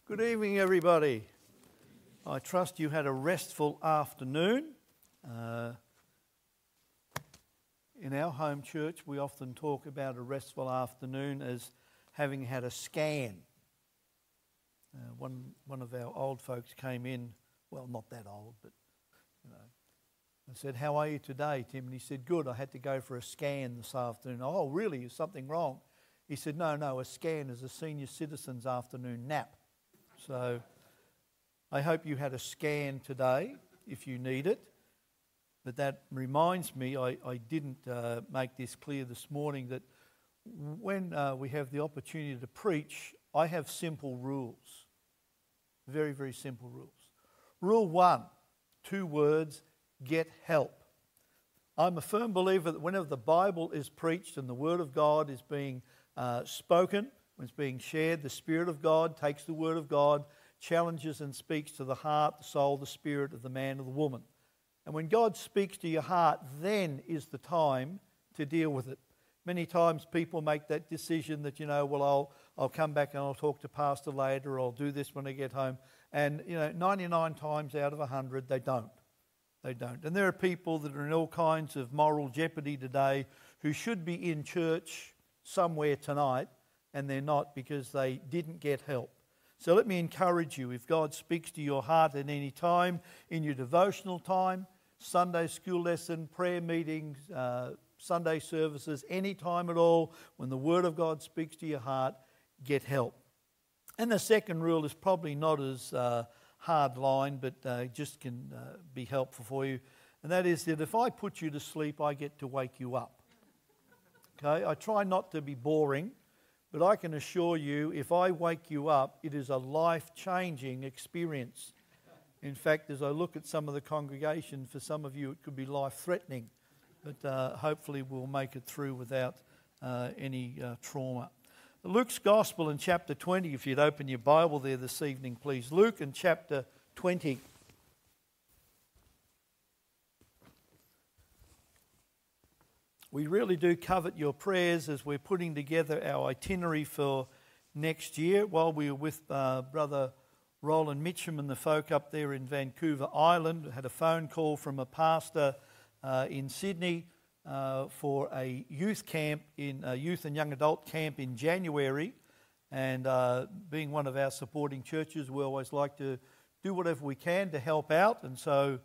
Good evening, everybody. I trust you had a restful afternoon. In our home church, we often talk about a restful afternoon as having had a scan. One of our old folks came in, well, not that old, but I said, "How are you today, Tim?" And he said, "Good, I had to go for a scan this afternoon." "Oh, really? Is something wrong?" He said, No, a scan is a senior citizen's afternoon nap. So I hope you had a scan today if you need it. But that reminds me, I didn't make this clear this morning, that when we have the opportunity to preach, I have simple rules. Very, very simple rules. Rule 1, 2 words, get help. I'm a firm believer that whenever the Bible is preached and the Word of God is being spoken, when it's being shared, the Spirit of God takes the Word of God, challenges and speaks to the heart, the soul, the spirit of the man or the woman. And when God speaks to your heart, then is the time to deal with it. Many times people make that decision that, I'll come back and I'll talk to Pastor later, or I'll do this when I get home. And, 99 times out of 100, they don't. They don't. And there are people that are in all kinds of moral jeopardy today who should be in church somewhere tonight, and they're not because they didn't get help. So let me encourage you, if God speaks to your heart at any time, in your devotional time, Sunday school lesson, prayer meetings, Sunday services, any time at all, when the Word of God speaks to your heart, get help. And the second rule is probably not as hard line, but just can be helpful for you. And that is that if I put you to sleep, I get to wake you up. Okay, I try not to be boring, but I can assure you, if I wake you up, it is a life-changing experience. In fact, as I look at some of the congregation, for some of you it could be life-threatening, but hopefully we'll make it through without any trauma. Luke's Gospel in chapter 20, if you'd open your Bible there this evening, please. Luke in chapter 20. We really do covet your prayers as we're putting together our itinerary for next year. While we were with Brother Roland Mitchum and the folk up there in Vancouver Island, had a phone call from a pastor in Sydney for a youth camp, in a youth and young adult camp in January. And being one of our supporting churches, we always like to do whatever we can to help out. And so,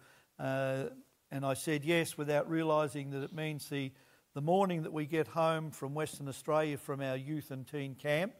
and I said yes, without realising that it means the morning that we get home from Western Australia from our youth and teen camp,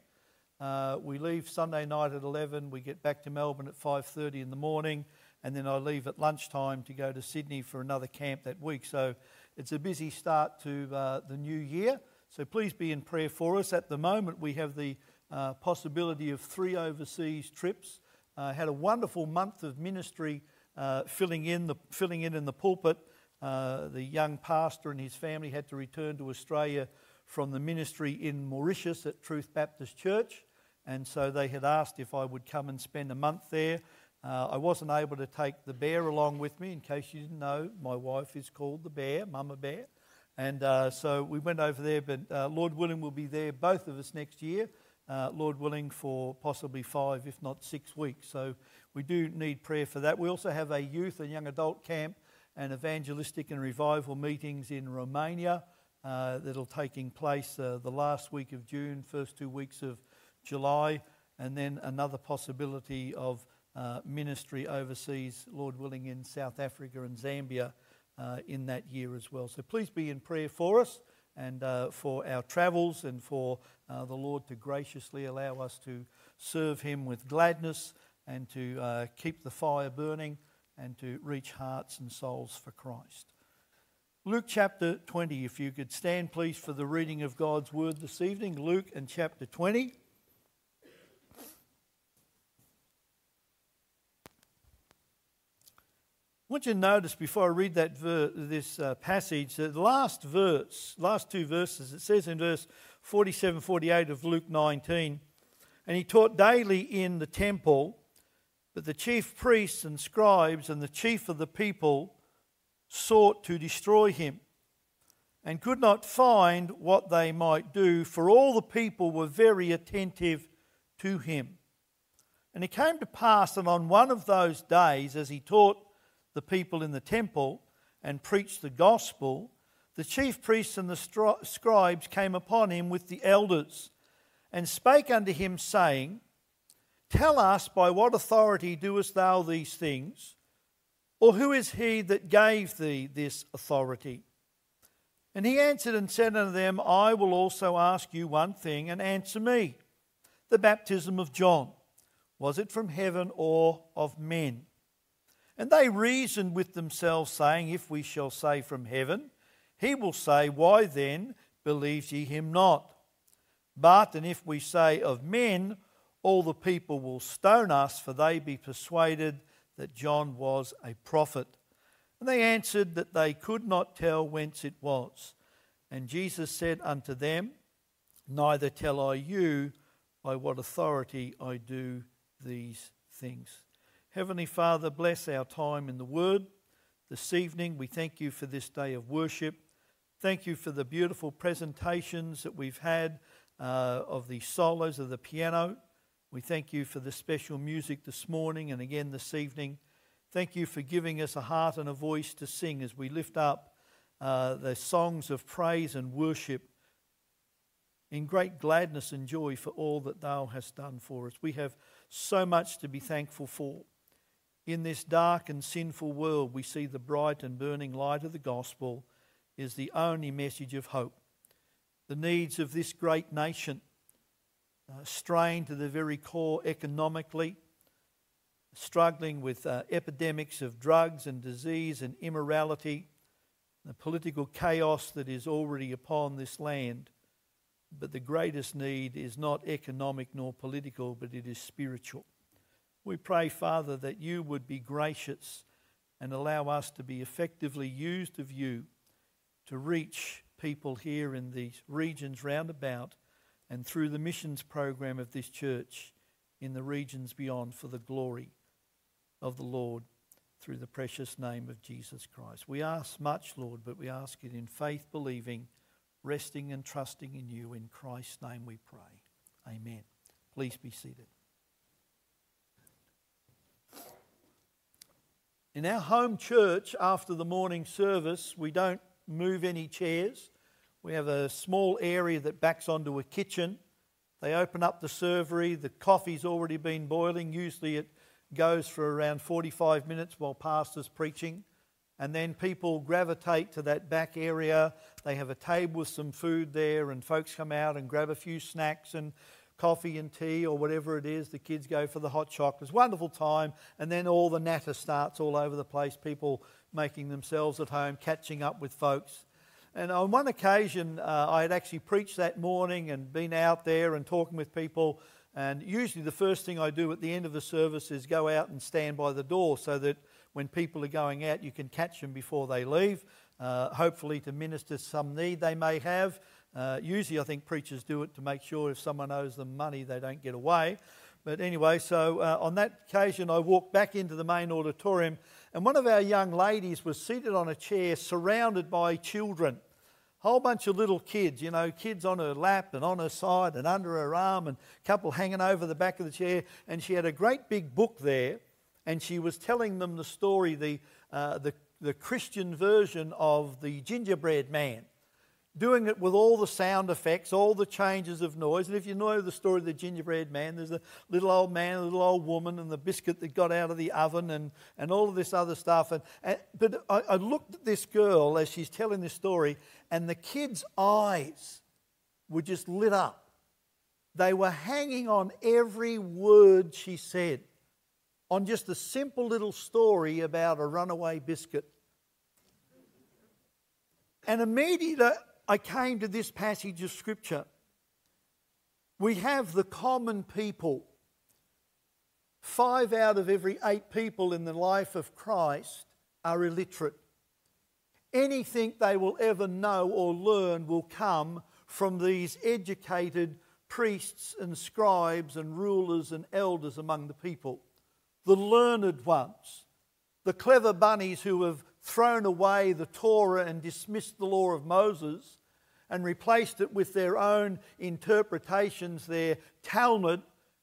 we leave Sunday night at 11, we get back to Melbourne at 5:30 in the morning, and then I leave at lunchtime to go to Sydney for another camp that week. So it's a busy start to the new year. So please be in prayer for us. At the moment, we have the possibility of 3 overseas trips. Had a wonderful month of ministry filling in the pulpit. The young pastor and his family had to return to Australia from the ministry in Mauritius at Truth Baptist Church, and so they had asked if I would come and spend a month there. I wasn't able to take the bear along with me. In case you didn't know, my wife is called the bear, Mama Bear, and so we went over there, but Lord willing we'll be there, both of us, next year, Lord willing, for possibly 5 if not 6 weeks. So we do need prayer for that. We also have a youth and young adult camp and evangelistic and revival meetings in Romania that'll taking place the last week of June, first 2 weeks of July, and then another possibility of ministry overseas, Lord willing, in South Africa and Zambia in that year as well. So please be in prayer for us and for our travels, and for the Lord to graciously allow us to serve Him with gladness and to keep the fire burning and to reach hearts and souls for Christ. Luke chapter 20, if you could stand please for the reading of God's Word this evening. Luke and chapter 20. I want you to notice before I read that this passage, the last 2 verses, it says in verse 47, 48 of Luke 19, "And he taught daily in the temple, but the chief priests and scribes and the chief of the people sought to destroy him, and could not find what they might do, for all the people were very attentive to him. And it came to pass that on one of those days, as he taught the people in the temple and preached the gospel, the chief priests and the scribes came upon him with the elders and spake unto him, saying, Tell us, by what authority doest thou these things? Or who is he that gave thee this authority? And he answered and said unto them, I will also ask you one thing, and answer me. The baptism of John, was it from heaven or of men? And they reasoned with themselves, saying, If we shall say from heaven, he will say, Why then believe ye him not? But, and if we say of men, all the people will stone us, for they be persuaded that John was a prophet. And they answered that they could not tell whence it was. And Jesus said unto them, Neither tell I you by what authority I do these things. Heavenly Father, bless our time in the Word this evening. We thank you for this day of worship. Thank you for the beautiful presentations that we've had of the solos of the piano. We thank you for the special music this morning and again this evening. Thank you for giving us a heart and a voice to sing as we lift up the songs of praise and worship in great gladness and joy for all that thou hast done for us. We have so much to be thankful for. In this dark and sinful world, we see the bright and burning light of the gospel is the only message of hope. The needs of this great nation, strained to the very core economically, struggling with epidemics of drugs and disease and immorality, the political chaos that is already upon this land. But the greatest need is not economic nor political, but it is spiritual. We pray, Father, that you would be gracious and allow us to be effectively used of you to reach people here in these regions round about and through the missions program of this church in the regions beyond for the glory of the Lord through the precious name of Jesus Christ. We ask much, Lord, but we ask it in faith, believing, resting and trusting in you. In Christ's name we pray. Amen. Please be seated. In our home church, after the morning service, we don't move any chairs. We have a small area that backs onto a kitchen. They open up the servery. The coffee's already been boiling. Usually it goes for around 45 minutes while pastor's preaching. And then people gravitate to that back area. They have a table with some food there, and folks come out and grab a few snacks and coffee and tea or whatever it is. The kids go for the hot chocolates. Wonderful time. And then all the natter starts all over the place. People making themselves at home, catching up with folks. And on one occasion, I had actually preached that morning and been out there and talking with people. And usually the first thing I do at the end of the service is go out and stand by the door so that when people are going out, you can catch them before they leave, hopefully to minister some need they may have. Usually I think preachers do it to make sure if someone owes them money, they don't get away. But anyway, so on that occasion, I walked back into the main auditorium, and one of our young ladies was seated on a chair surrounded by children. Whole bunch of little kids, you know, kids on her lap and on her side and under her arm, and a couple hanging over the back of the chair. And she had a great big book there, and she was telling them the story, the Christian version of the gingerbread man, doing it with all the sound effects, all the changes of noise. And if you know the story of the gingerbread man, there's a little old man, a little old woman, and the biscuit that got out of the oven, and all of this other stuff. But I looked at this girl as she's telling this story, and the kids' eyes were just lit up. They were hanging on every word she said, on just a simple little story about a runaway biscuit. And immediately I came to this passage of Scripture. We have the common people. 5 out of every 8 people in the life of Christ are illiterate. Anything they will ever know or learn will come from these educated priests and scribes and rulers and elders among the people. The learned ones, the clever bunnies who have thrown away the Torah and dismissed the law of Moses and replaced it with their own interpretations, their Talmud,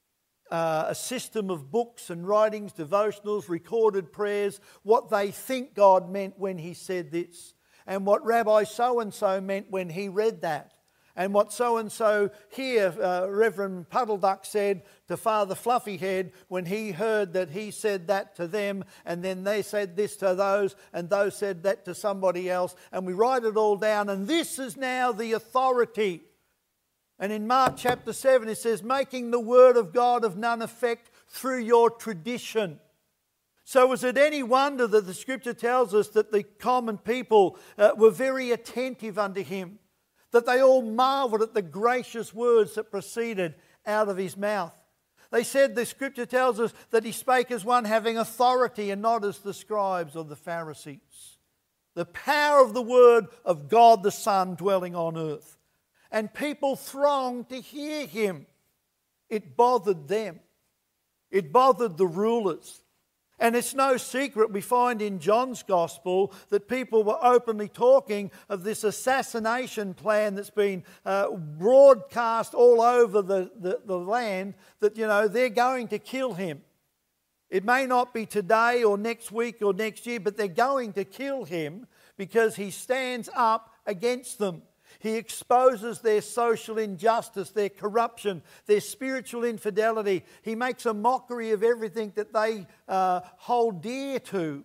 a system of books and writings, devotionals, recorded prayers, what they think God meant when he said this, and what Rabbi so-and-so meant when he read that, and what so-and-so here, Reverend Puddleduck, said to Father Fluffyhead when he heard that he said that to them, and then they said this to those, and those said that to somebody else, and we write it all down, and this is now the authority. And in Mark chapter 7 it says, making the word of God of none effect through your tradition. So is it any wonder that the scripture tells us that the common people were very attentive unto him, that they all marvelled at the gracious words that proceeded out of his mouth? They said, the scripture tells us that he spake as one having authority and not as the scribes or the Pharisees. The power of the word of God the Son dwelling on earth. And people thronged to hear him. It bothered them. It bothered the rulers. And it's no secret, we find in John's Gospel that people were openly talking of this assassination plan that's been broadcast all over the land, that, you know, they're going to kill him. It may not be today or next week or next year, but they're going to kill him because he stands up against them. He exposes their social injustice, their corruption, their spiritual infidelity. He makes a mockery of everything that they hold dear to.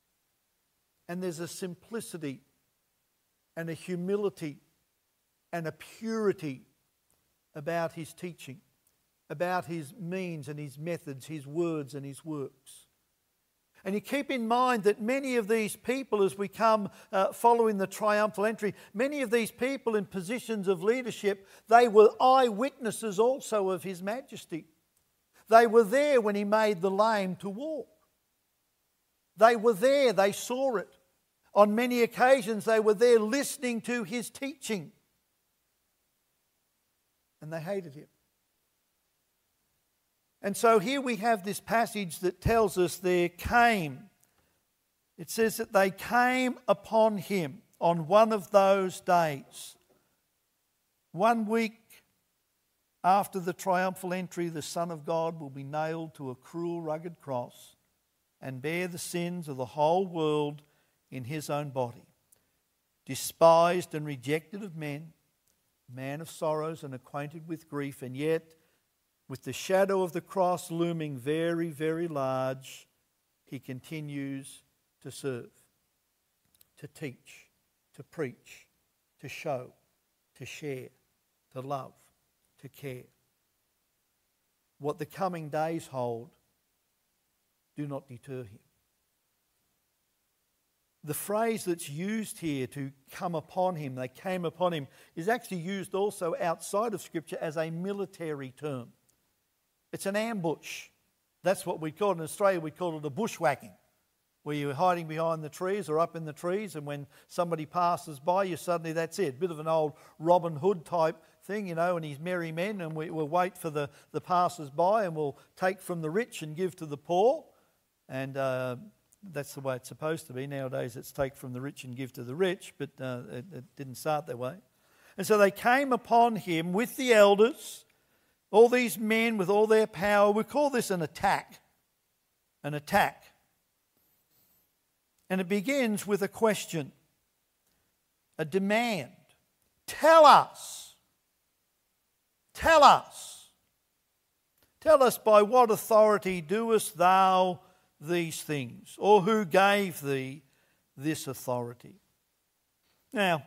And there's a simplicity and a humility and a purity about his teaching, about his means and his methods, his words and his works. And you keep in mind that many of these people, as we come following the triumphal entry, many of these people in positions of leadership, they were eyewitnesses also of his majesty. They were there when he made the lame to walk. They were there, they saw it. On many occasions they were there listening to his teaching. And they hated him. And so here we have this passage that tells us there came. It says that they came upon him on one of those days. 1 week after the triumphal entry, the Son of God will be nailed to a cruel, rugged cross and bear the sins of the whole world in his own body. Despised and rejected of men, man of sorrows and acquainted with grief, and yet with the shadow of the cross looming very, very large, he continues to serve, to teach, to preach, to show, to share, to love, to care. What the coming days hold do not deter him. The phrase that's used here, to come upon him, they came upon him, is actually used also outside of Scripture as a military term. It's an ambush. That's what we call it. In Australia, we call it a bushwhacking, where you're hiding behind the trees or up in the trees, and when somebody passes by you, suddenly that's it. Bit of an old Robin Hood type thing, you know, and his merry men, and we'll wait for the passers-by, and we'll take from the rich and give to the poor. And that's the way it's supposed to be. Nowadays it's take from the rich and give to the rich, but it didn't start that way. And so they came upon him with the elders, all these men with all their power. We call this an attack. An attack. And it begins with a question, a demand. Tell us. Tell us. Tell us, by what authority doest thou these things? Or who gave thee this authority? Now,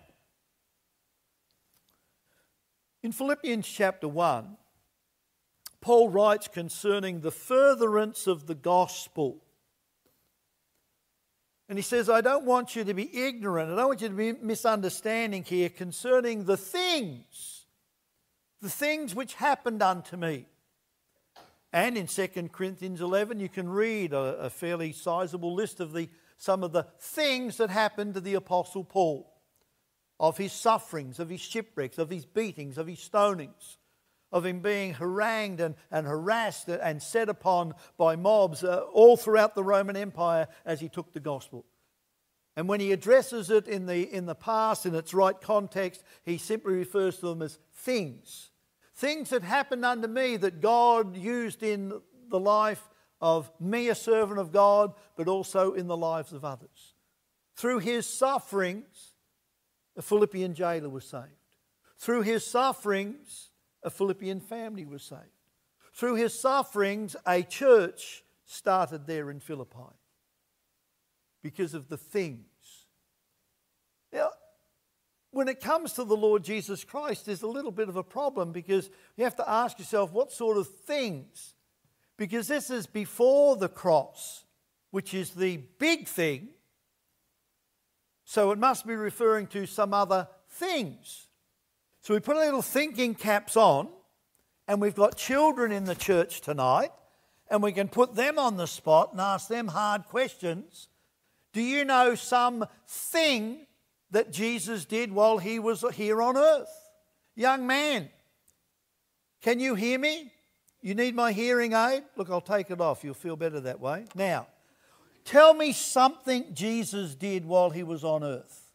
in Philippians chapter 1, Paul writes concerning the furtherance of the gospel. And he says, I don't want you to be ignorant. I don't want you to be misunderstanding here concerning the things which happened unto me. And in 2 Corinthians 11, you can read a fairly sizable list of some of the things that happened to the Apostle Paul, of his sufferings, of his shipwrecks, of his beatings, of his stonings, of him being harangued and harassed and set upon by mobs all throughout the Roman Empire as he took the gospel. And when he addresses it in the past, in its right context, he simply refers to them as things. things that happened unto me that God used in the life of me, a servant of God, but also in the lives of others. Through his sufferings, a Philippian jailer was saved. Through his sufferings, a Philippian family was saved. Through his sufferings, a church started there in Philippi because of the things. Now, when it comes to the Lord Jesus Christ, there's a little bit of a problem because you have to ask yourself what sort of things. Because this is before the cross, which is the big thing. So it must be referring to some other things. So we put a little thinking caps on, and we've got children in the church tonight, and we can put them on the spot and ask them hard questions. Do you know something that Jesus did while he was here on earth? Young man, can you hear me? You need my hearing aid? Look, I'll take it off. You'll feel better that way. Now, tell me something Jesus did while he was on earth.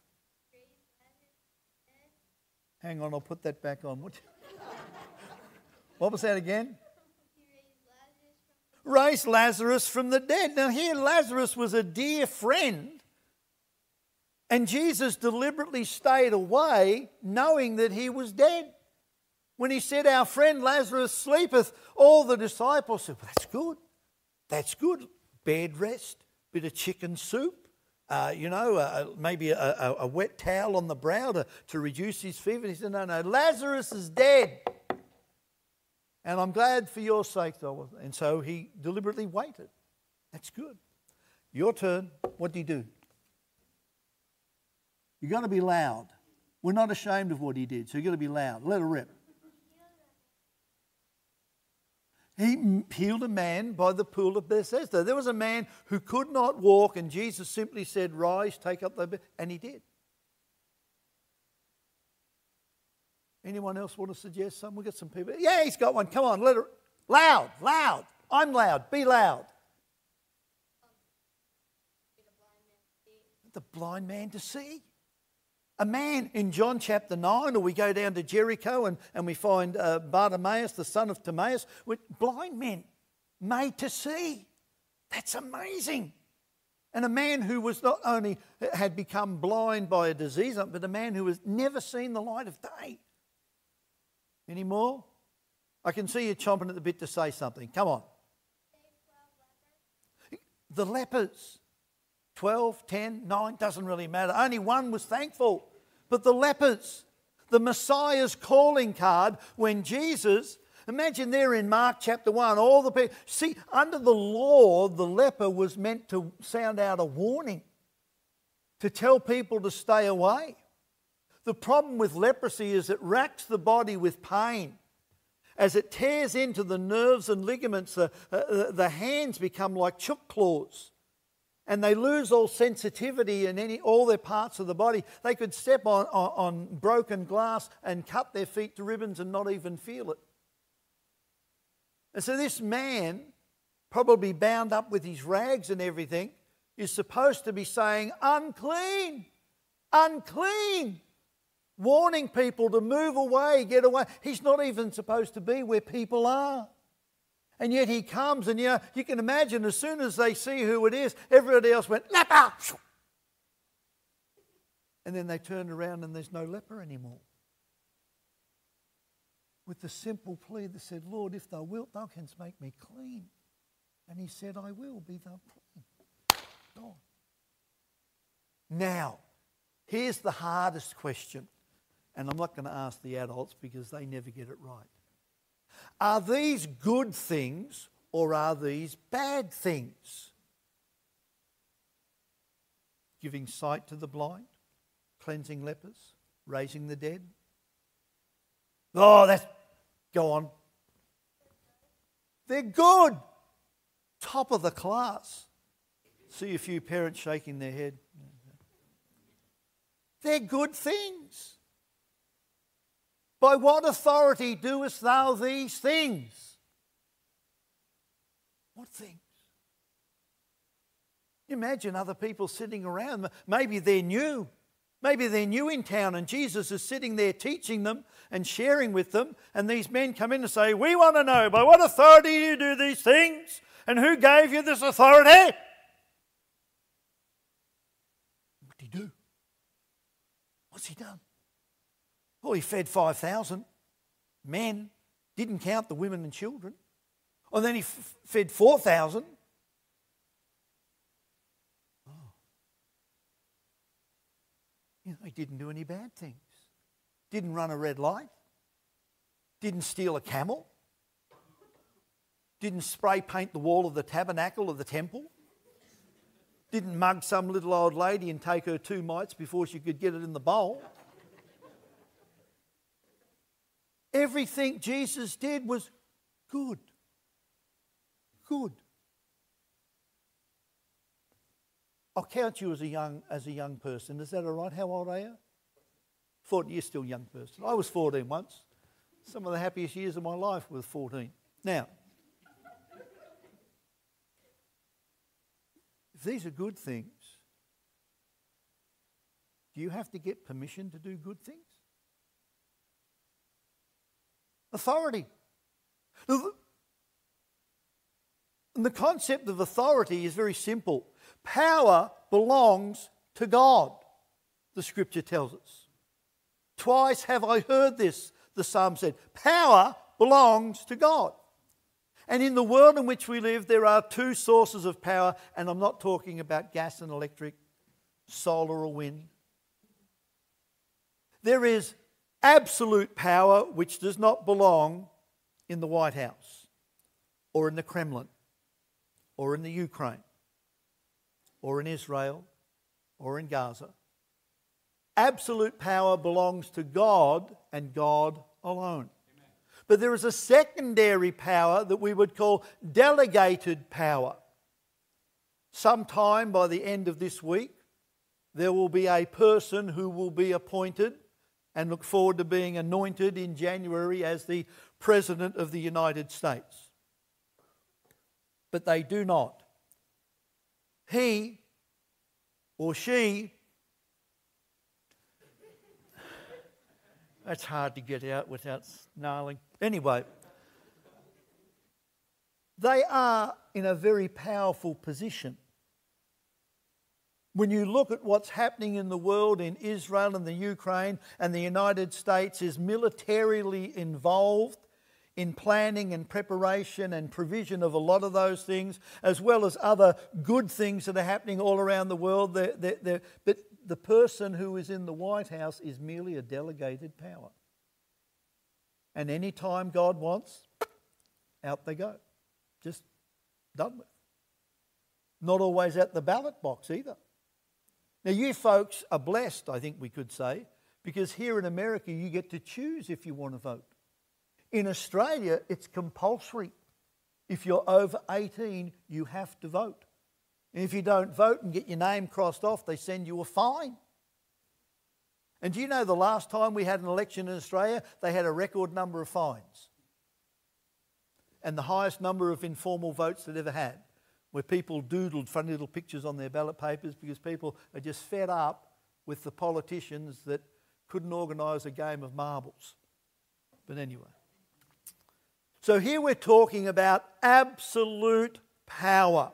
Hang on, I'll put that back on. What was that again? Raised Lazarus from the dead. Now here, Lazarus was a dear friend, and Jesus deliberately stayed away knowing that he was dead. When he said, our friend Lazarus sleepeth, all the disciples said, well, that's good. That's good. Bed rest, bit of chicken soup, maybe a wet towel on the brow to reduce his fever. He said, no, Lazarus is dead. And I'm glad for your sake, though. And so he deliberately waited. That's good. Your turn. What do you do? You've got to be loud. We're not ashamed of what he did, so you've got to be loud. Let it rip. He healed a man by the pool of Bethesda. There was a man who could not walk, and Jesus simply said, rise, take up thy bed, and he did. Anyone else want to suggest some? We've got some people. Yeah, he's got one. Come on, let it. Loud. I'm loud. Be loud. The blind man to see. A man in John chapter 9, or we go down to Jericho and we find Bartimaeus, the son of Timaeus, with blind men made to see. That's amazing. And a man who was not only had become blind by a disease, but a man who has never seen the light of day. Any more? I can see you chomping at the bit to say something. Come on. The lepers. 12, 10, 9, doesn't really matter. Only one was thankful. But the lepers, the Messiah's calling card, when Jesus, imagine there in Mark chapter 1, all the people, see, under the law, the leper was meant to sound out a warning, to tell people to stay away. The problem with leprosy is it racks the body with pain. As it tears into the nerves and ligaments, the hands become like chook claws. And they lose all sensitivity in all their parts of the body. They could step on broken glass and cut their feet to ribbons and not even feel it. And so this man, probably bound up with his rags and everything, is supposed to be saying, unclean, unclean, warning people to move away, get away. He's not even supposed to be where people are. And yet he comes, and you can imagine as soon as they see who it is, everybody else went, leper! And then they turned around and there's no leper anymore. With the simple plea that said, Lord, if thou wilt, thou canst make me clean. And he said, I will, be thou clean. Gone. Now, here's the hardest question. And I'm not going to ask the adults because they never get it right. Are these good things or are these bad things? Giving sight to the blind, cleansing lepers, raising the dead. Oh, go on. They're good. Top of the class. See a few parents shaking their head. They're good things. By what authority doest thou these things? What things? Imagine other people sitting around. Maybe they're new. Maybe they're new in town and Jesus is sitting there teaching them and sharing with them, and these men come in and say, "We want to know, by what authority do you do these things? And who gave you this authority?" What did he do? What's he done? Well, he fed 5,000 men, didn't count the women and children. And then he fed 4,000. You know, he didn't do any bad things. Didn't run a red light. Didn't steal a camel. Didn't spray paint the wall of the tabernacle of the temple. Didn't mug some little old lady and take her 2 mites before she could get it in the bowl. Everything Jesus did was good. Good. I'll count you as a young person. Is that all right? How old are you? 40. You're still a young person. I was 14 once. Some of the happiest years of my life were 14. Now, if these are good things, do you have to get permission to do good things? Authority. And the concept of authority is very simple. Power belongs to God, the scripture tells us. Twice have I heard this, the psalm said. Power belongs to God. And in the world in which we live, there are 2 sources of power, and I'm not talking about gas and electric, solar or wind. There is absolute power which does not belong in the White House or in the Kremlin or in the Ukraine or in Israel or in Gaza. Absolute power belongs to God and God alone. Amen. But there is a secondary power that we would call delegated power. Sometime by the end of this week, there will be a person who will be appointed and look forward to being anointed in January as the President of the United States. But they do not. He or she, that's hard to get out without snarling. Anyway, they are in a very powerful position. When you look at what's happening in the world, in Israel and the Ukraine, and the United States is militarily involved in planning and preparation and provision of a lot of those things, as well as other good things that are happening all around the world. But the person who is in the White House is merely a delegated power. And any time God wants, out they go. Just done with. Not always at the ballot box either. Now, you folks are blessed, I think we could say, because here in America you get to choose if you want to vote. In Australia, it's compulsory. If you're over 18, you have to vote. And if you don't vote and get your name crossed off, they send you a fine. And do you know the last time we had an election in Australia, they had a record number of fines? And the highest number of informal votes they'd ever had, where people doodled funny little pictures on their ballot papers because people are just fed up with the politicians that couldn't organise a game of marbles. But anyway. So here we're talking about absolute power.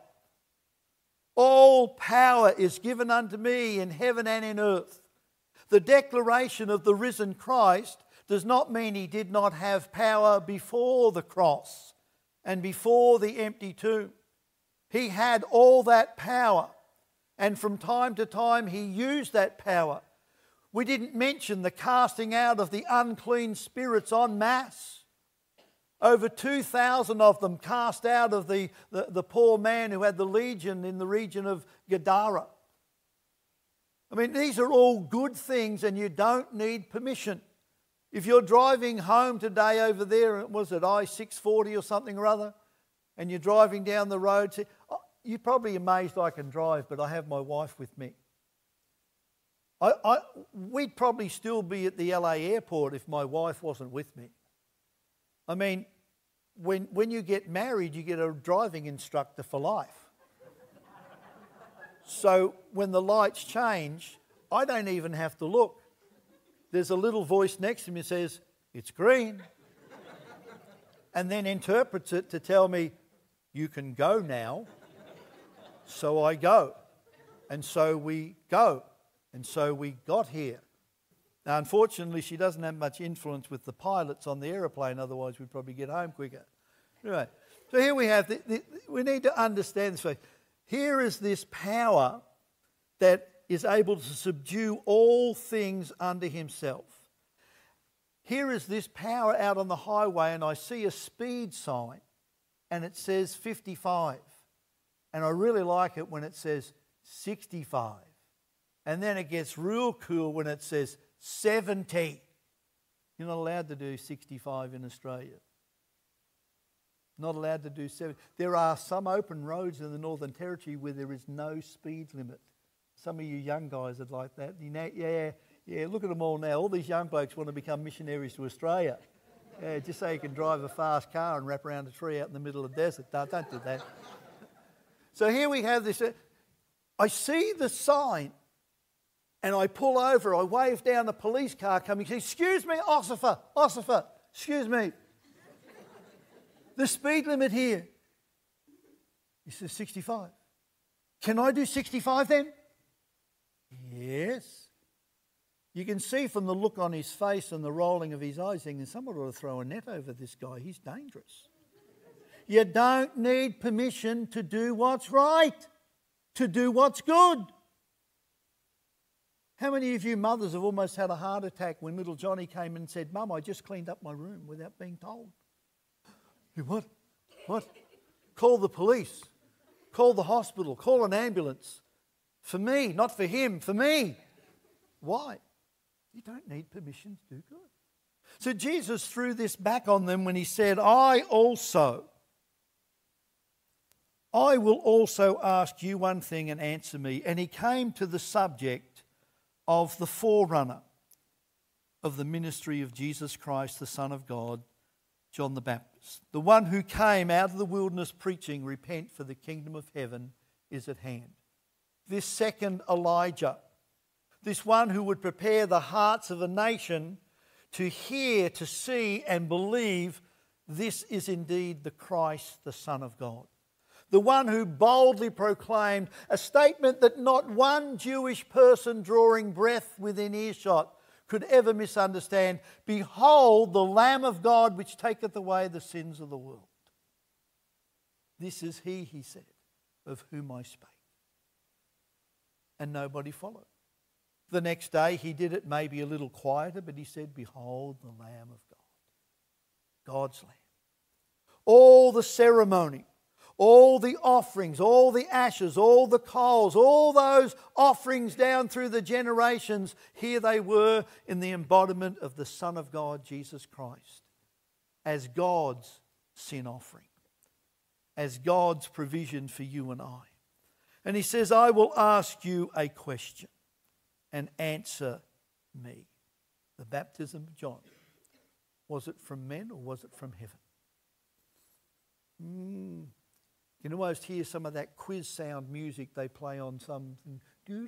All power is given unto me in heaven and in earth. The declaration of the risen Christ does not mean he did not have power before the cross and before the empty tomb. He had all that power, and from time to time he used that power. We didn't mention the casting out of the unclean spirits en masse. Over 2,000 of them cast out of the poor man who had the legion in the region of Gadara. I mean, these are all good things, and you don't need permission. If you're driving home today over there, was it I-640 or something or other, and you're driving down the road, you're probably amazed I can drive, but I have my wife with me. We'd probably still be at the LA airport if my wife wasn't with me. I mean, when you get married, you get a driving instructor for life. So when the lights change, I don't even have to look. There's a little voice next to me that says, it's green. And then interprets it to tell me, you can go now. So I go. And so we go. And so we got here. Now, unfortunately, she doesn't have much influence with the pilots on the aeroplane, otherwise we'd probably get home quicker. Anyway, so here we have, we need to understand this fact. Here is this power that is able to subdue all things under himself. Here is this power out on the highway, and I see a speed sign, and it says 55. And I really like it when it says 65. And then it gets real cool when it says 70. You're not allowed to do 65 in Australia. Not allowed to do 70. There are some open roads in the Northern Territory where there is no speed limit. Some of you young guys would like that. You know, yeah, look at them all now. All these young blokes want to become missionaries to Australia. Yeah, just so you can drive a fast car and wrap around a tree out in the middle of the desert. No, don't do that. So here we have this. I see the sign and I pull over. I wave down the police car coming. Excuse me, officer, excuse me. The speed limit here. He says 65. Can I do 65 then? Yes. You can see from the look on his face and the rolling of his eyes, thinking someone ought to throw a net over this guy. He's dangerous. You don't need permission to do what's right, to do what's good. How many of you mothers have almost had a heart attack when little Johnny came and said, Mum, I just cleaned up my room without being told? You what? What? Call the police. Call the hospital. Call an ambulance. For me, not for him, for me. Why? You don't need permission to do good. So Jesus threw this back on them when he said, I will also ask you one thing and answer me. And he came to the subject of the forerunner of the ministry of Jesus Christ, the Son of God, John the Baptist. The one who came out of the wilderness preaching, repent for the kingdom of heaven is at hand. This second Elijah, this one who would prepare the hearts of a nation to hear, to see and believe this is indeed the Christ, the Son of God. The one who boldly proclaimed a statement that not one Jewish person drawing breath within earshot could ever misunderstand. Behold, the Lamb of God which taketh away the sins of the world. This is he said, of whom I spake. And nobody followed. The next day he did it maybe a little quieter, but he said, behold the Lamb of God. God's Lamb. All the ceremony, all the offerings, all the ashes, all the coals, all those offerings down through the generations, here they were in the embodiment of the Son of God, Jesus Christ, as God's sin offering, as God's provision for you and I. And he says, I will ask you a question and answer me. The baptism of John, was it from men or was it from heaven? You can almost hear some of that quiz sound music they play on something.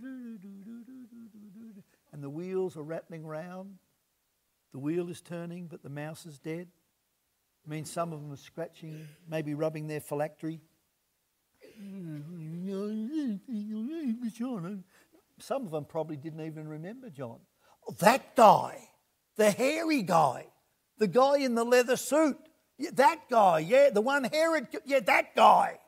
And the wheels are rattling round. The wheel is turning, but the mouse is dead. I mean, some of them are scratching, maybe rubbing their phylactery. Some of them probably didn't even remember John. Oh, that guy, the hairy guy, the guy in the leather suit. Yeah, that guy, yeah, the one Herod, yeah, that guy.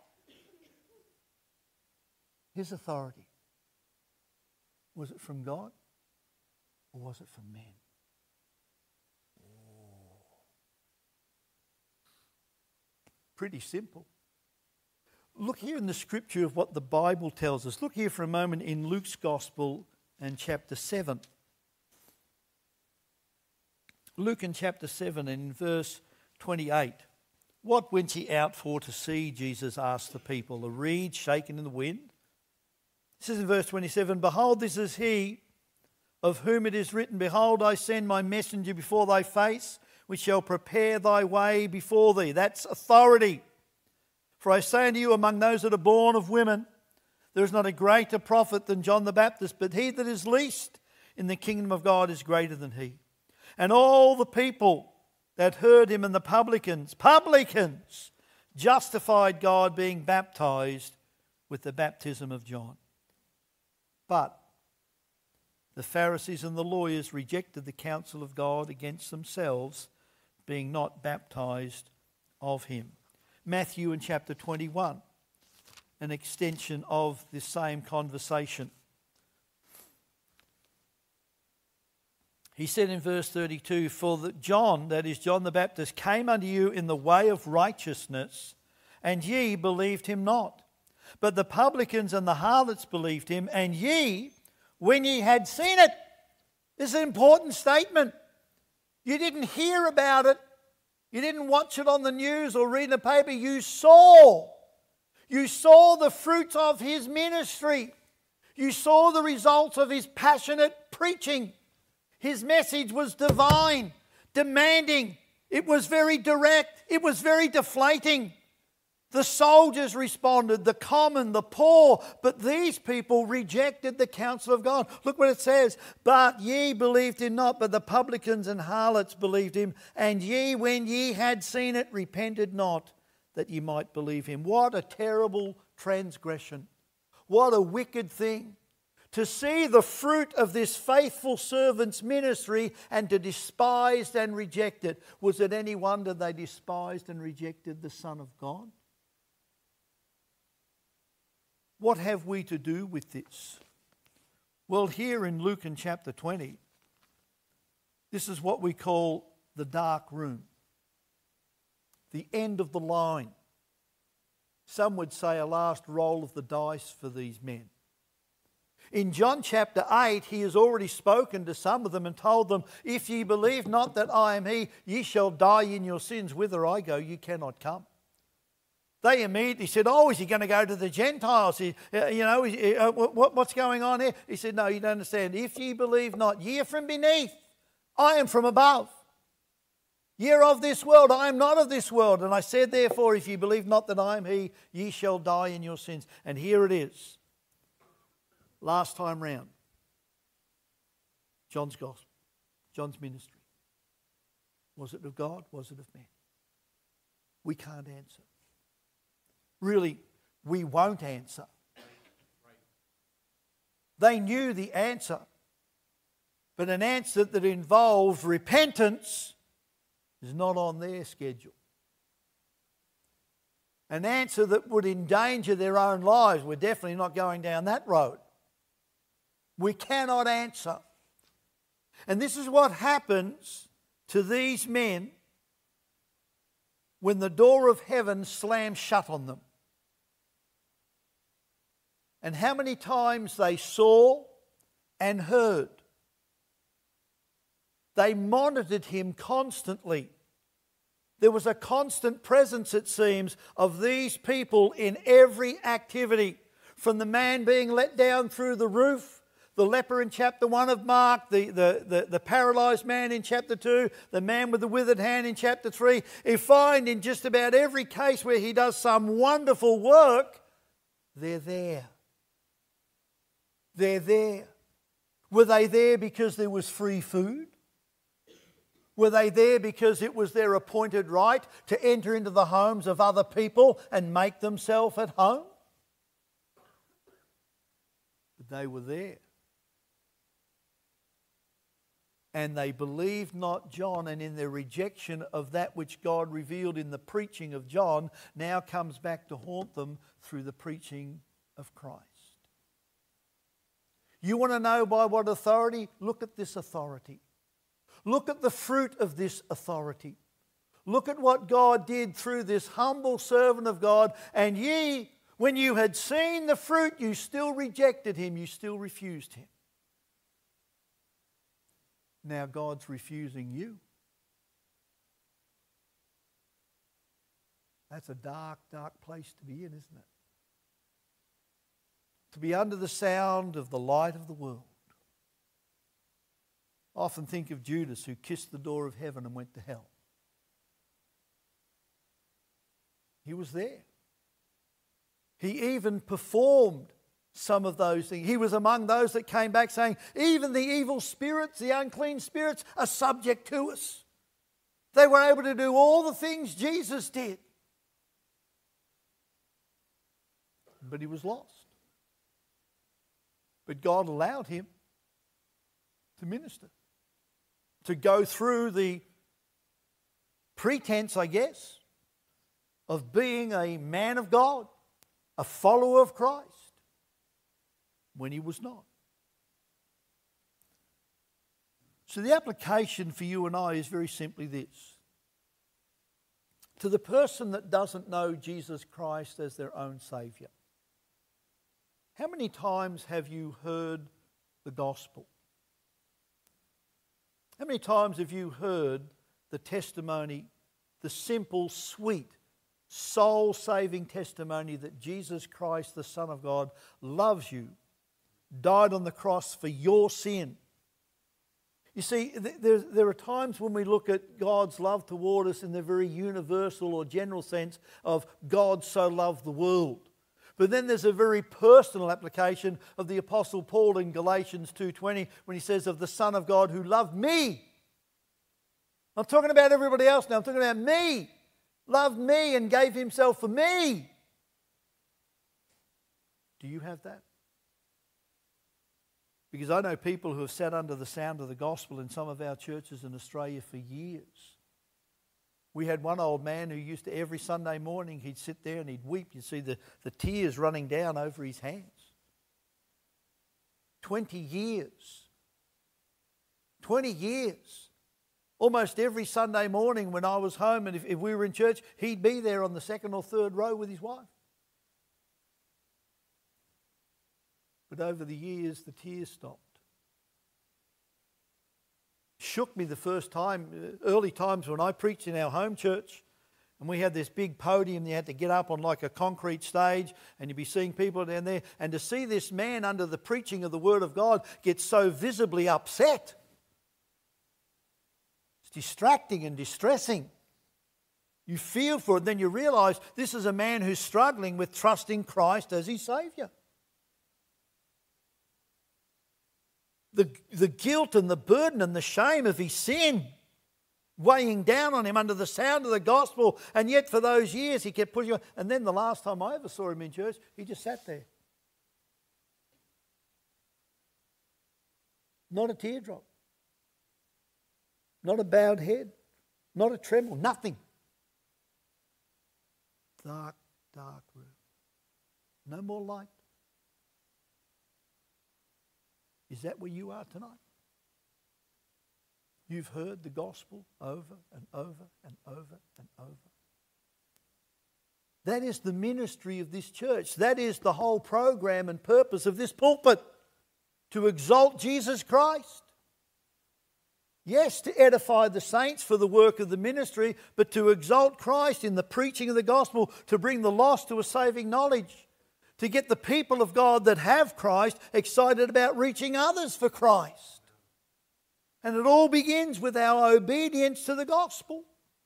His authority. Was it from God or was it from men? Pretty simple. Look here in the scripture of what the Bible tells us. Look here for a moment in Luke's Gospel and chapter 7. Luke in chapter 7 and verse 28. What went ye out for to see? Jesus asked the people. A reed shaken in the wind? It says in verse 27, behold, this is he of whom it is written, behold, I send my messenger before thy face, which shall prepare thy way before thee. That's authority. For I say unto you, among those that are born of women, There is not a greater prophet than John the Baptist, but he that is least in the kingdom of God is greater than he. And all the people that heard him and the publicans, justified God, being baptized with the baptism of John. But the Pharisees and the lawyers rejected the counsel of God against themselves, being not baptized of him. Matthew in chapter 21, an extension of this same conversation. He said in verse 32, "For that John, that is John the Baptist, came unto you in the way of righteousness, and ye believed him not. But the publicans and the harlots believed him, and ye, when ye had seen it." This is an important statement. You didn't hear about it. You didn't watch it on the news or read in the paper. You saw. You saw the fruits of his ministry. You saw the results of his passionate preaching. His message was divine, demanding. It was very direct. It was very deflating. The soldiers responded, the common, the poor, but these people rejected the counsel of God. Look what it says. "But ye believed him not, but the publicans and harlots believed him. And ye, when ye had seen it, repented not, that ye might believe him." What a terrible transgression. What a wicked thing. To see the fruit of this faithful servant's ministry and to despise and reject it. Was it any wonder they despised and rejected the Son of God? What have we to do with this? Well, here in Luke in chapter 20, this is what we call the dark room. The end of the line. Some would say a last roll of the dice for these men. In John chapter 8, he has already spoken to some of them and told them, "If ye believe not that I am he, ye shall die in your sins. Whither I go, ye cannot come." They immediately said, "Oh, is he going to go to the Gentiles? What's going on here?" He said, "No, you don't understand. If ye believe not, ye are from beneath. I am from above. Ye are of this world. I am not of this world. And I said, therefore, if ye believe not that I am he, ye shall die in your sins." And here it is. Last time round. John's gospel. John's ministry. Was it of God? Was it of man? We can't answer. Really, we won't answer. They knew the answer, but an answer that involved repentance is not on their schedule. An answer that would endanger their own lives, we're definitely not going down that road. We cannot answer. And this is what happens to these men when the door of heaven slams shut on them. And how many times they saw and heard. They monitored him constantly. There was a constant presence, it seems, of these people in every activity. From the man being let down through the roof, the leper in chapter 1 of Mark, the paralysed man in chapter 2, the man with the withered hand in chapter 3. You find in just about every case where he does some wonderful work, they're there. They're there. Were they there because there was free food? Were they there because it was their appointed right to enter into the homes of other people and make themselves at home? But they were there. And they believed not John, and in their rejection of that which God revealed in the preaching of John, now comes back to haunt them through the preaching of Christ. You want to know by what authority? Look at this authority. Look at the fruit of this authority. Look at what God did through this humble servant of God. And ye, when you had seen the fruit, you still rejected him. You still refused him. Now God's refusing you. That's a dark, dark place to be in, isn't it? To be under the sound of the light of the world. I often think of Judas, who kissed the door of heaven and went to hell. He was there. He even performed some of those things. He was among those that came back saying, even the evil spirits, the unclean spirits, are subject to us. They were able to do all the things Jesus did. But he was lost. But God allowed him to minister, to go through the pretense, I guess, of being a man of God, a follower of Christ, when he was not. So the application for you and I is very simply this. To the person that doesn't know Jesus Christ as their own Saviour, how many times have you heard the gospel? How many times have you heard the testimony, the simple, sweet, soul-saving testimony that Jesus Christ, the Son of God, loves you, died on the cross for your sin? You see, there are times when we look at God's love toward us in the very universal or general sense of God so loved the world. But then there's a very personal application of the Apostle Paul in Galatians 2:20 when he says of the Son of God who loved me. I'm talking about everybody else now. I'm talking about me. Loved me and gave himself for me. Do you have that? Because I know people who have sat under the sound of the gospel in some of our churches in Australia for years. We had one old man who used to, every Sunday morning, he'd sit there and he'd weep. You'd see the tears running down over his hands. 20 years. 20 years. Almost every Sunday morning when I was home and if we were in church, he'd be there on the second or third row with his wife. But over the years, the tears stopped. Shook me the first time, early times when I preached in our home church, and we had this big podium. You had to get up on like a concrete stage, and you'd be seeing people down there. And to see this man under the preaching of the Word of God get so visibly upset, it's distracting and distressing. You feel for it, then you realise this is a man who's struggling with trusting Christ as his Saviour. The guilt and the burden and the shame of his sin weighing down on him under the sound of the gospel, and yet for those years he kept pushing on. And then the last time I ever saw him in church, he just sat there. Not a teardrop. Not a bowed head. Not a tremble. Nothing. Dark, dark room. No more light. Is that where you are tonight? You've heard the gospel over and over and over and over. That is the ministry of this church. That is the whole program and purpose of this pulpit. To exalt Jesus Christ. Yes, to edify the saints for the work of the ministry, but to exalt Christ in the preaching of the gospel, to bring the lost to a saving knowledge. To get the people of God that have Christ excited about reaching others for Christ. And it all begins with our obedience to the gospel.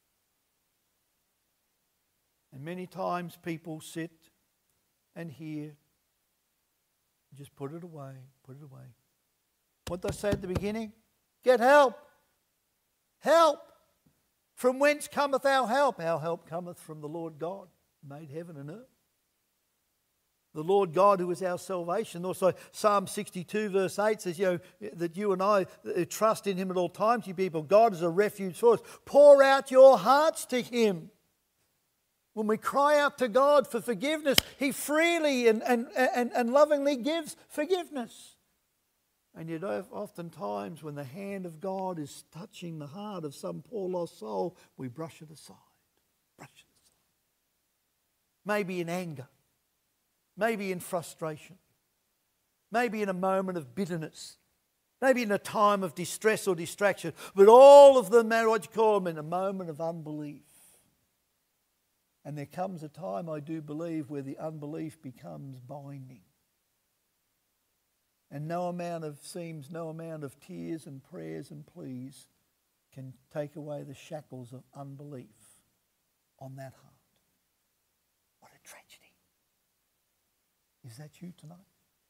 And many times people sit and hear, just put it away, put it away. What did I say at the beginning? Get help. Help. From whence cometh our help? Our help cometh from the Lord God, who made heaven and earth. The Lord God who is our salvation. Also Psalm 62 verse 8 says, that you and I trust in Him at all times, you people. God is a refuge for us. Pour out your hearts to Him. When we cry out to God for forgiveness, He freely and lovingly gives forgiveness. And yet oftentimes when the hand of God is touching the heart of some poor lost soul, we brush it aside. Brush it aside. Maybe in anger. Maybe in frustration. Maybe in a moment of bitterness. Maybe in a time of distress or distraction. But all of them are what you call them in a moment of unbelief. And there comes a time, I do believe, where the unbelief becomes binding. And no amount of tears and prayers and pleas can take away the shackles of unbelief on that heart. What a tragedy. Is that you tonight?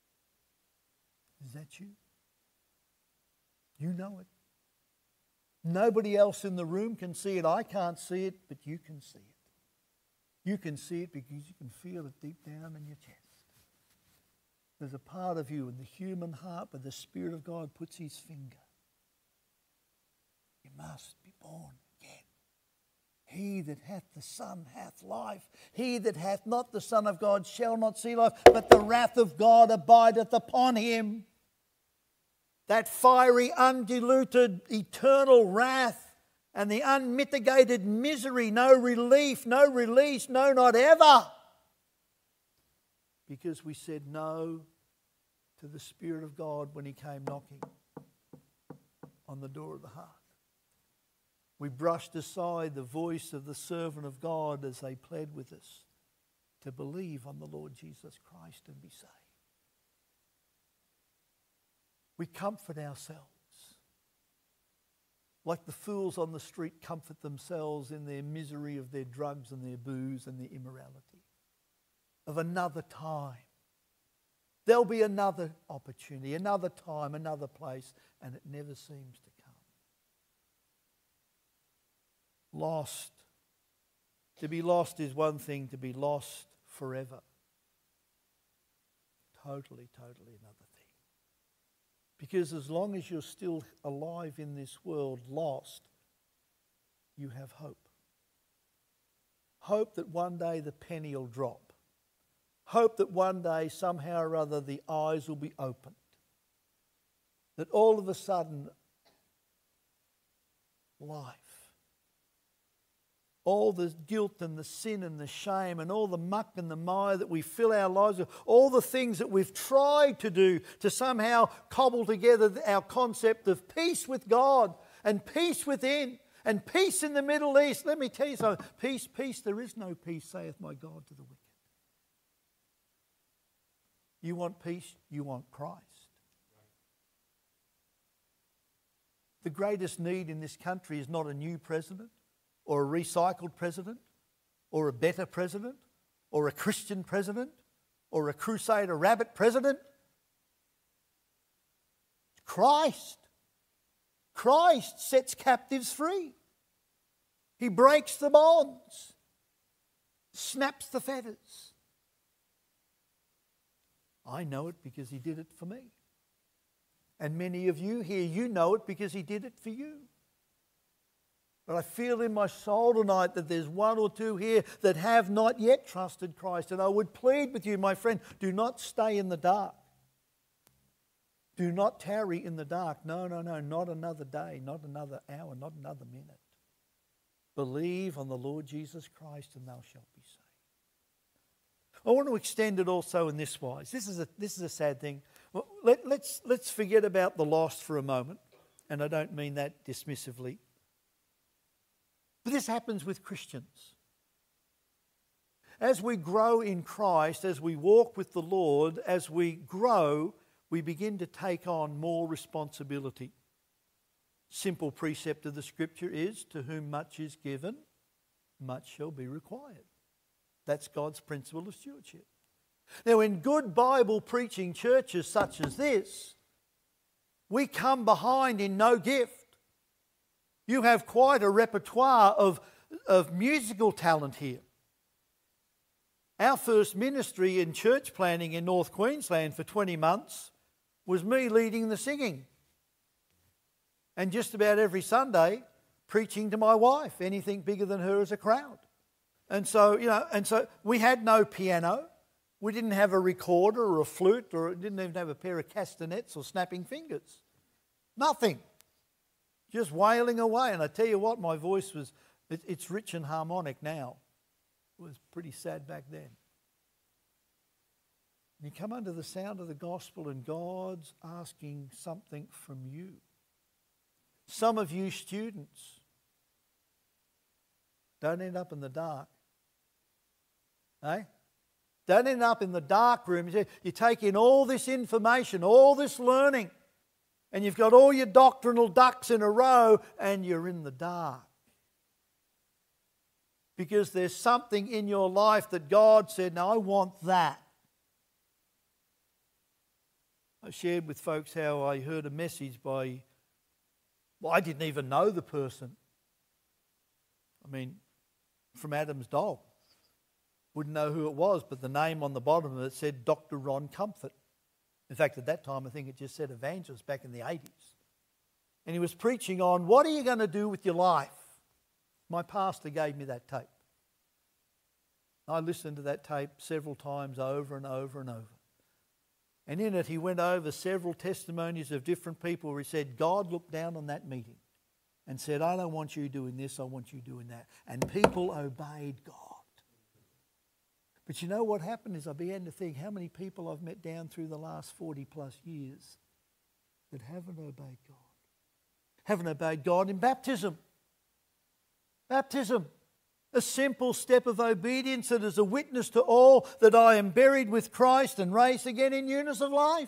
Is that you? You know it. Nobody else in the room can see it. I can't see it, but you can see it. You can see it because you can feel it deep down in your chest. There's a part of you in the human heart where the Spirit of God puts His finger. You must be born again. He that hath the Son hath life. He that hath not the Son of God shall not see life, but the wrath of God abideth upon him. That fiery, undiluted, eternal wrath and the unmitigated misery, no relief, no release, no, not ever. Because we said no to the Spirit of God when He came knocking on the door of the heart. We brushed aside the voice of the servant of God as they pled with us to believe on the Lord Jesus Christ and be saved. We comfort ourselves like the fools on the street comfort themselves in their misery of their drugs and their booze and their immorality. Of another time. There'll be another opportunity, another time, another place, and it never seems to come. Lost. To be lost is one thing, to be lost forever. Totally another thing. Because as long as you're still alive in this world, lost, you have hope. Hope that one day the penny will drop. Hope that one day, somehow or other, the eyes will be opened. That all of a sudden, life, all the guilt and the sin and the shame and all the muck and the mire that we fill our lives with, all the things that we've tried to do to somehow cobble together our concept of peace with God and peace within and peace in the Middle East. Let me tell you something. Peace, there is no peace, saith my God to the wicked. You want peace, you want Christ. The greatest need in this country is not a new president, or a recycled president, or a better president, or a Christian president, or a Crusader Rabbit president. Christ. Christ sets captives free. He breaks the bonds, snaps the fetters. I know it because He did it for me. And many of you here, you know it because He did it for you. But I feel in my soul tonight that there's one or two here that have not yet trusted Christ. And I would plead with you, my friend, do not stay in the dark. Do not tarry in the dark. No, not another day, not another hour, not another minute. Believe on the Lord Jesus Christ and thou shalt be saved. I want to extend it also in this wise. This is a sad thing. Well, let's forget about the lost for a moment. And I don't mean that dismissively. But this happens with Christians. As we grow in Christ, as we walk with the Lord, as we grow, we begin to take on more responsibility. Simple precept of the Scripture is, to whom much is given, much shall be required. That's God's principle of stewardship. Now, in good Bible preaching churches such as this, we come behind in no gift. You have quite a repertoire of musical talent here. Our first ministry in church planning in North Queensland for 20 months was me leading the singing. And just about every Sunday, preaching to my wife. Anything bigger than her as a crowd. And so we had no piano. We didn't have a recorder or a flute, or didn't even have a pair of castanets or snapping fingers. Nothing. Just wailing away. And I tell you what, my voice was, it's rich and harmonic now. It was pretty sad back then. You come under the sound of the gospel and God's asking something from you. Some of you students don't end up in the dark. Eh? Don't end up in the dark room. You take in all this information, all this learning, and you've got all your doctrinal ducks in a row and you're in the dark. Because there's something in your life that God said, no, I want that. I shared with folks how I heard a message by, well, I didn't even know the person. I mean, from Adam's dog. Wouldn't know who it was, but the name on the bottom of it said Dr. Ron Comfort. In fact, at that time, I think it just said evangelist back in the 80s. And he was preaching on, what are you going to do with your life? My pastor gave me that tape. I listened to that tape several times over and over and over. And in it, he went over several testimonies of different people where he said, God looked down on that meeting and said, I don't want you doing this, I want you doing that. And people obeyed God. But you know what happened is I began to think how many people I've met down through the last 40 plus years that haven't obeyed God. Haven't obeyed God in baptism. Baptism. A simple step of obedience that is a witness to all that I am buried with Christ and raised again in newness of life.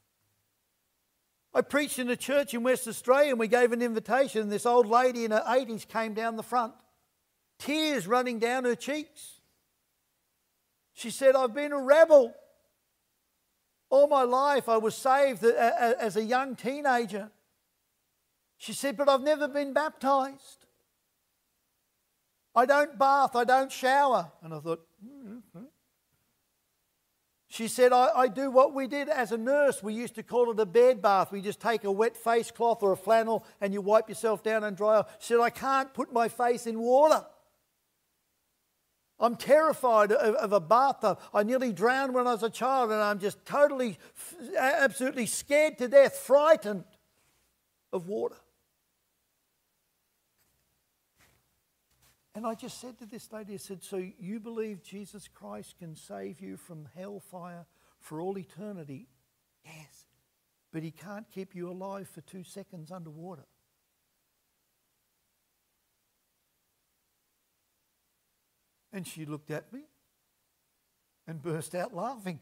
I preached in a church in West Australia and we gave an invitation and this old lady in her 80s came down the front, tears running down her cheeks. She said, I've been a rebel. All my life I was saved as a young teenager. She said, but I've never been baptized. I don't bath, I don't shower. And I thought, She said, I do what we did as a nurse. We used to call it a bed bath. We just take a wet face cloth or a flannel and you wipe yourself down and dry off. She said, I can't put my face in water. I'm terrified of a bathtub. I nearly drowned when I was a child and I'm just totally, absolutely scared to death, frightened of water. And I just said to this lady, I said, so you believe Jesus Christ can save you from hellfire for all eternity? Yes, but he can't keep you alive for 2 seconds underwater. And she looked at me and burst out laughing.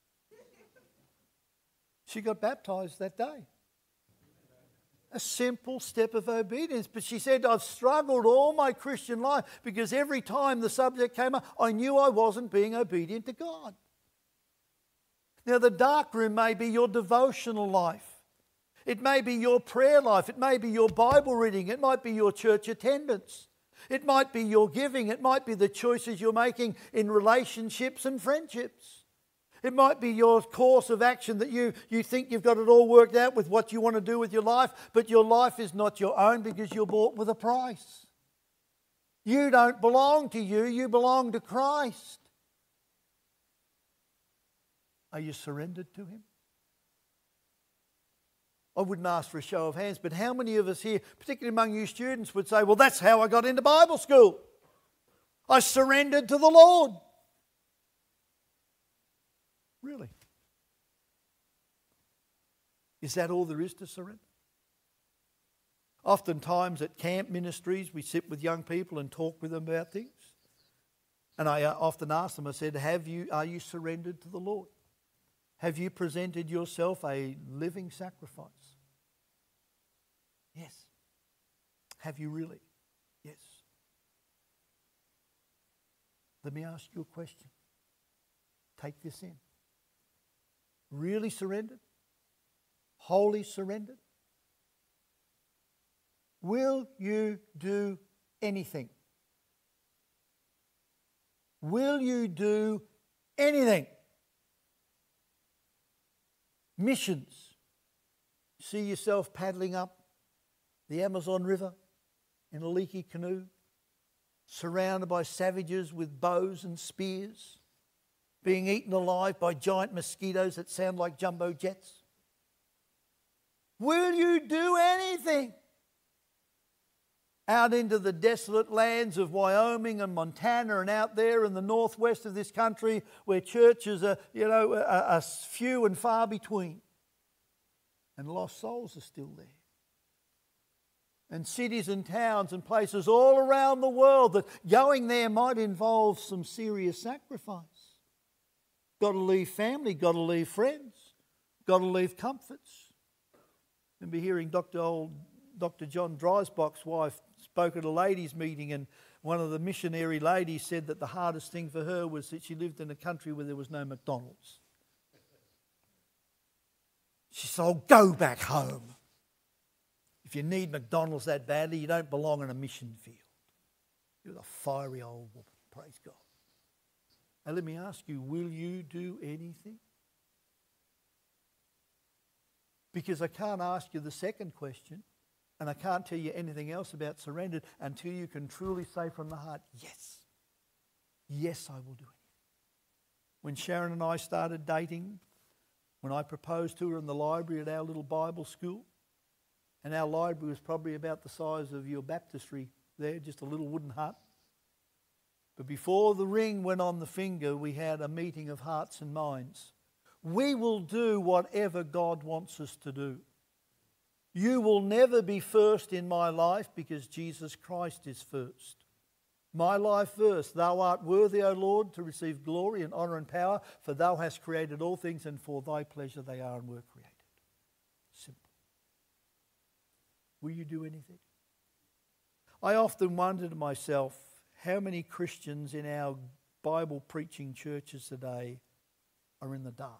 She got baptized that day. A simple step of obedience. But she said, I've struggled all my Christian life because every time the subject came up, I knew I wasn't being obedient to God. Now, the dark room may be your devotional life. It may be your prayer life. It may be your Bible reading. It might be your church attendance. It might be your giving. It might be the choices you're making in relationships and friendships. It might be your course of action that you think you've got it all worked out with what you want to do with your life, but your life is not your own because you're bought with a price. You don't belong to you, you belong to Christ. Are you surrendered to him? I wouldn't ask for a show of hands, but how many of us here, particularly among you students, would say, well, that's how I got into Bible school. I surrendered to the Lord. Really? Is that all there is to surrender? Oftentimes at camp ministries, we sit with young people and talk with them about things. And I often ask them, I said, are you surrendered to the Lord? Have you presented yourself a living sacrifice? Yes. Have you really? Yes. Let me ask you a question. Take this in. Really surrendered? Wholly surrendered? Will you do anything? Will you do anything? Missions. See yourself paddling up the Amazon River in a leaky canoe, surrounded by savages with bows and spears, being eaten alive by giant mosquitoes that sound like jumbo jets? Will you do anything? Out into the desolate lands of Wyoming and Montana and out there in the northwest of this country where churches are few and far between. And lost souls are still there. And cities and towns and places all around the world that going there might involve some serious sacrifice. Got to leave family, got to leave friends, got to leave comforts. I remember hearing Dr. John Dreisbach's wife spoke at a ladies' meeting, and one of the missionary ladies said that the hardest thing for her was that she lived in a country where there was no McDonald's. She said, "Oh, go back home. If you need McDonald's that badly, you don't belong in a mission field." You're a fiery old woman, praise God. And let me ask you, will you do anything? Because I can't ask you the second question, and I can't tell you anything else about surrendered until you can truly say from the heart, yes, yes, I will do it. When Sharon and I started dating, when I proposed to her in the library at our little Bible school, and our library was probably about the size of your baptistry there, just a little wooden hut. But before the ring went on the finger, we had a meeting of hearts and minds. We will do whatever God wants us to do. You will never be first in my life because Jesus Christ is first. My life first. Thou art worthy, O Lord, to receive glory and honour and power, for thou hast created all things, and for thy pleasure they are and were created. Simple. Will you do anything? I often wonder to myself how many Christians in our Bible preaching churches today are in the dark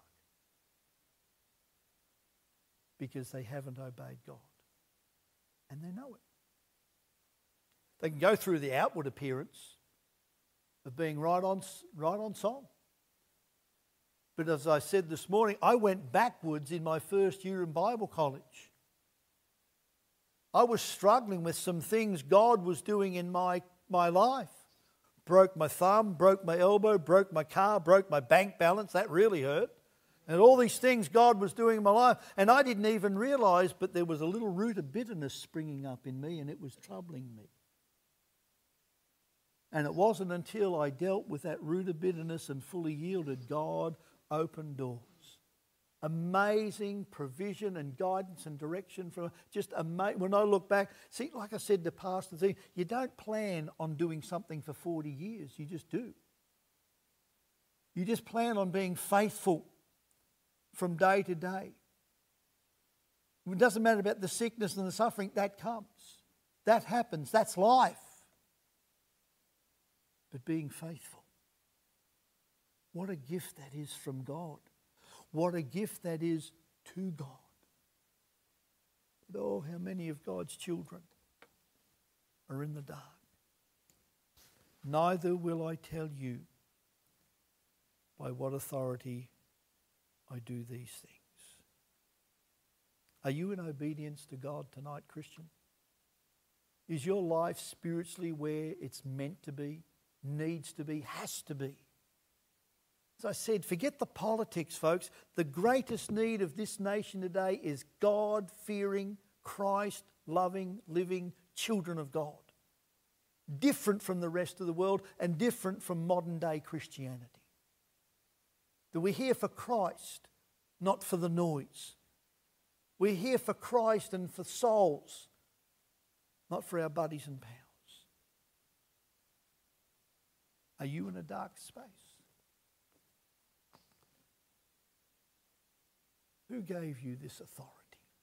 because they haven't obeyed God. And they know it. They can go through the outward appearance of being right on song. But as I said this morning, I went backwards in my first year in Bible college. I was struggling with some things God was doing in my life. Broke my thumb, broke my elbow, broke my car, broke my bank balance. That really hurt. And all these things God was doing in my life. And I didn't even realise, but there was a little root of bitterness springing up in me, and it was troubling me. And it wasn't until I dealt with that root of bitterness and fully yielded, God opened doors. Amazing provision and guidance and direction from just amazing. When I look back, see, like I said to Pastor Z, you don't plan on doing something for 40 years. You just do. You just plan on being faithful from day to day. It doesn't matter about the sickness and the suffering. That comes. That happens. That's life. But being faithful. What a gift that is from God. What a gift that is to God. But oh, how many of God's children are in the dark. Neither will I tell you by what authority I do these things. Are you in obedience to God tonight, Christian? Is your life spiritually where it's meant to be, needs to be, has to be? As I said, forget the politics, folks. The greatest need of this nation today is God-fearing, Christ-loving, living children of God. Different from the rest of the world and different from modern-day Christianity. That we're here for Christ, not for the noise. We're here for Christ and for souls, not for our buddies and pals. Are you in a dark space? Who gave you this authority?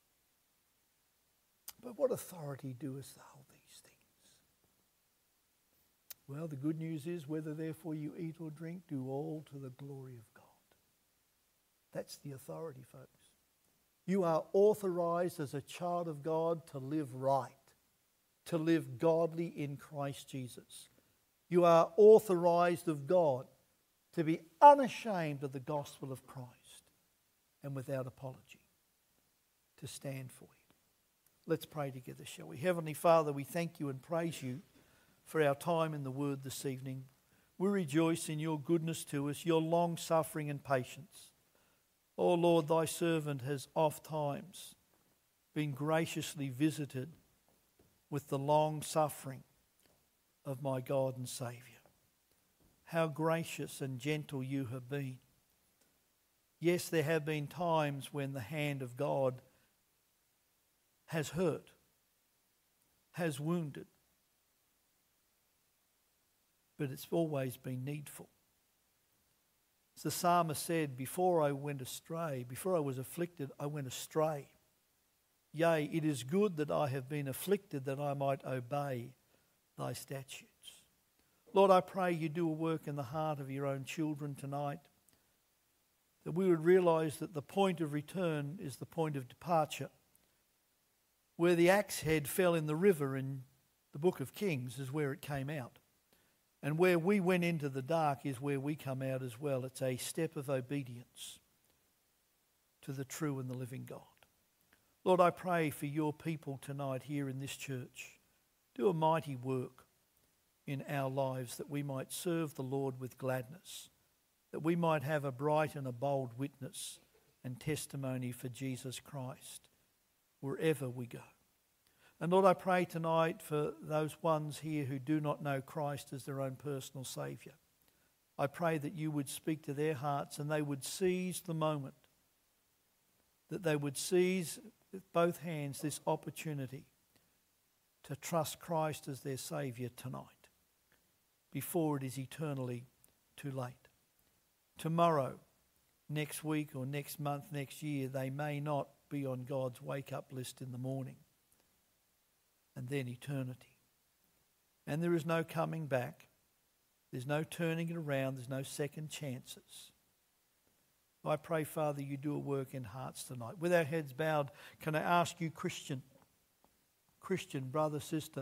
But what authority doest thou these things? Well, the good news is, whether therefore you eat or drink, do all to the glory of God. That's the authority, folks. You are authorized as a child of God to live right, to live godly in Christ Jesus. You are authorized of God to be unashamed of the gospel of Christ and without apology to stand for Him. Let's pray together, shall we? Heavenly Father, we thank you and praise you for our time in the Word this evening. We rejoice in your goodness to us, your long suffering and patience. Oh Lord, thy servant has oft times been graciously visited with the long suffering of my God and Saviour. How gracious and gentle you have been. Yes, there have been times when the hand of God has hurt, has wounded, but it's always been needful. As the psalmist said, before I went astray, before I was afflicted, I went astray. Yea, it is good that I have been afflicted, that I might obey thy statutes. Lord, I pray you do a work in the heart of your own children tonight. that we would realise that the point of return is the point of departure. Where the axe head fell in the river in the book of Kings is where it came out. And where we went into the dark is where we come out as well. It's a step of obedience to the true and the living God. Lord, I pray for your people tonight here in this church. Do a mighty work in our lives that we might serve the Lord with gladness, that we might have a bright and a bold witness and testimony for Jesus Christ wherever we go. And Lord, I pray tonight for those ones here who do not know Christ as their own personal Saviour. I pray that you would speak to their hearts and they would seize the moment, that they would seize with both hands this opportunity to trust Christ as their Saviour tonight, before it is eternally too late. Tomorrow, next week or next month, next year, they may not be on God's wake-up list in the morning. And then eternity. And there is no coming back. There's no turning it around. There's no second chances. I pray, Father, you do a work in hearts tonight. With our heads bowed, can I ask you, Christian brother, sister,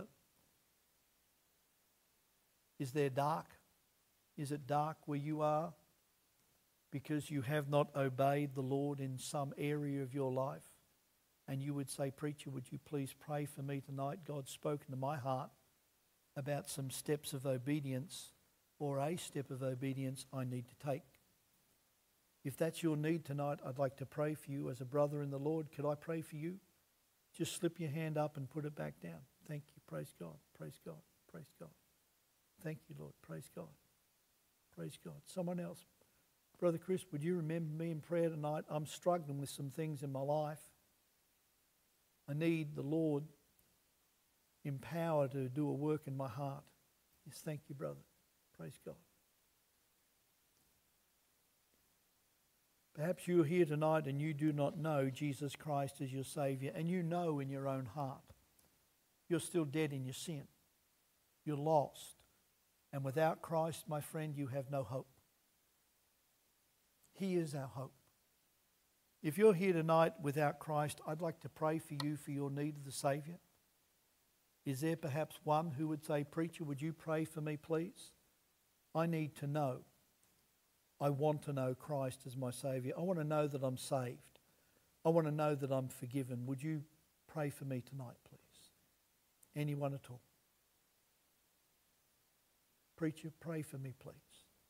is there dark? Is it dark where you are because you have not obeyed the Lord in some area of your life? And you would say, preacher, would you please pray for me tonight? God's spoken to my heart about some steps of obedience, or a step of obedience I need to take. If that's your need tonight, I'd like to pray for you as a brother in the Lord. Could I pray for you? Just slip your hand up and put it back down. Thank you. Praise God. Praise God. Praise God. Thank you, Lord. Praise God. Praise God. Someone else. Brother Chris, would you remember me in prayer tonight? I'm struggling with some things in my life. I need the Lord in power to do a work in my heart. Yes, thank you, brother. Praise God. Perhaps you're here tonight and you do not know Jesus Christ as your Saviour, and you know in your own heart you're still dead in your sin. You're lost. And without Christ, my friend, you have no hope. He is our hope. If you're here tonight without Christ, I'd like to pray for you for your need of the Saviour. Is there perhaps one who would say, preacher, would you pray for me, please? I need to know. I want to know Christ as my Saviour. I want to know that I'm saved. I want to know that I'm forgiven. Would you pray for me tonight, please? Anyone at all? Preacher, pray for me, please.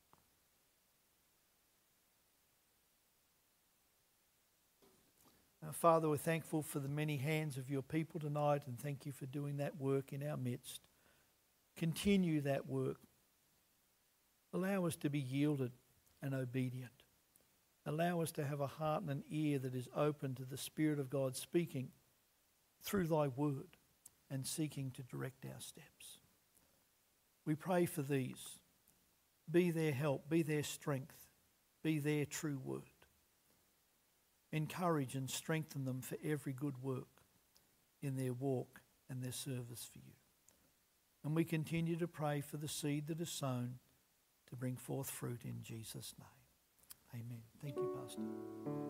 Father, we're thankful for the many hands of your people tonight, and thank you for doing that work in our midst. Continue that work. Allow us to be yielded and obedient. Allow us to have a heart and an ear that is open to the Spirit of God speaking through thy word and seeking to direct our steps. We pray for these. Be their help, be their strength, be their true word. Encourage and strengthen them for every good work in their walk and their service for you. And we continue to pray for the seed that is sown to bring forth fruit in Jesus' name. Amen. Thank you, Pastor.